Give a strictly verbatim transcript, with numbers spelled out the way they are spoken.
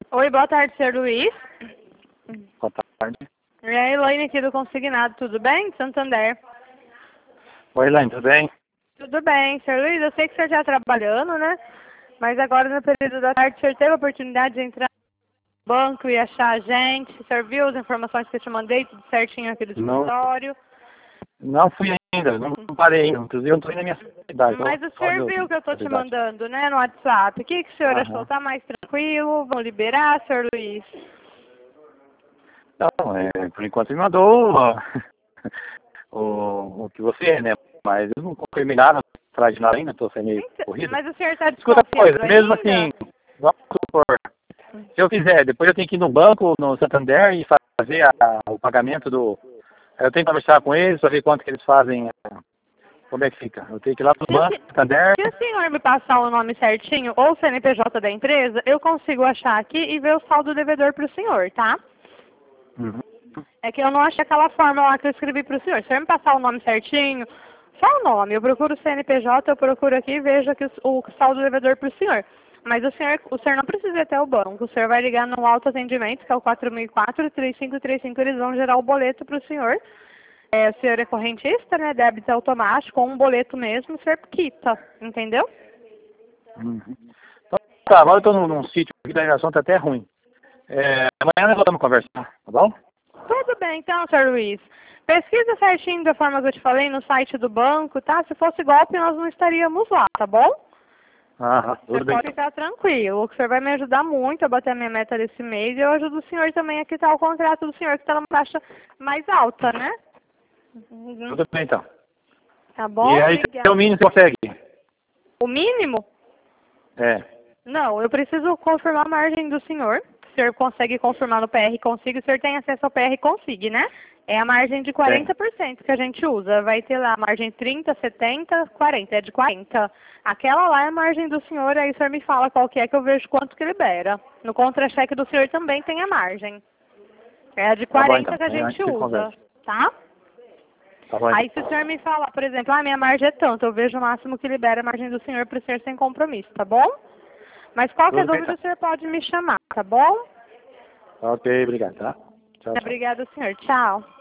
Oi, boa tarde, senhor Luiz. Boa tarde. É a Elaine aqui do Consignado, tudo bem? Santander. Oi, Elaine, tudo bem? Tudo bem, senhor Luiz, eu sei que o senhor está trabalhando, né? Mas agora no período da tarde o senhor teve a oportunidade de entrar no banco e achar a gente. O senhor viu as informações que eu te mandei, tudo certinho aqui do escritório? Não fui ainda, não parei ainda. Inclusive eu não estou indo na minha cidade. Mas o senhor viu que eu estou te mandando, né, no WhatsApp. O que, que o senhor Aham. achou? Tá mais tranquilo? Vão liberar, senhor Luiz? Não, é, por enquanto me mandou ó, o, o que você é, né? Mas eu não confirmei nada, atrás de nada ainda, estou sendo meio Então, corrido. mas o senhor está Escuta desconfiando coisa, mesmo ainda? assim, vamos supor, se eu quiser, depois eu tenho que ir no banco, no Santander, e fazer a, o pagamento do... Eu tenho que conversar com eles para ver quanto que eles fazem, como é que fica. Eu tenho que ir lá no Se o banco, se- Santander... Se o senhor me passar o nome certinho ou o C N P J da empresa, eu consigo achar aqui e ver o saldo devedor para o senhor, tá? Uhum. É que eu não achei aquela forma lá que eu escrevi para o senhor. Se o senhor me passar o nome certinho, só o nome, eu procuro o C N P J, eu procuro aqui e vejo aqui o, o saldo devedor para o senhor. Mas o senhor, o senhor não precisa ir até o banco. O senhor vai ligar no autoatendimento, que é o quatro mil e quatro, três cinco três cinco, eles vão gerar o boleto para o senhor. É, o senhor é correntista, né? Débito automático, ou um boleto mesmo, o senhor quita, entendeu? Uhum. Então, tá, agora eu estou num, num sítio aqui, da ligação está até ruim. É, amanhã nós voltamos a conversar, tá bom? Tudo bem, então, senhor Luiz. Pesquisa certinho da forma que eu te falei no site do banco, tá? Se fosse golpe, nós não estaríamos lá, tá bom? Aham, Você tudo bem. pode ficar tranquilo. O senhor vai me ajudar muito a bater a minha meta desse mês e eu ajudo o senhor também a quitar o contrato do senhor, que está numa taxa mais alta, né? Uhum. Tudo bem, então. Tá bom? E aí, Obrigada. o mínimo você consegue? O mínimo? É. Não, eu preciso confirmar a margem do senhor. O senhor consegue confirmar no P R Consigo, o senhor tem acesso ao P R Consigo, né? É a margem de quarenta por cento que a gente usa. Vai ter lá a margem trinta, setenta, quarenta. É de quarenta. Aquela lá é a margem do senhor, aí o senhor me fala qual que é que eu vejo quanto que libera. No contra-cheque do senhor também tem a margem. É a de Tá bom, quarenta então. que a Amanhã gente gente usa, conversa. tá? Tá bom, Aí então. se o senhor me falar, por exemplo, ah, minha margem é tanto, eu vejo o máximo que libera a margem do senhor para o senhor sem compromisso, tá bom? Mas qualquer Tudo bem, dúvida então. o senhor pode me chamar, tá bom? Ok, obrigado, tá? Tchau, tchau. Obrigada, senhor. Tchau.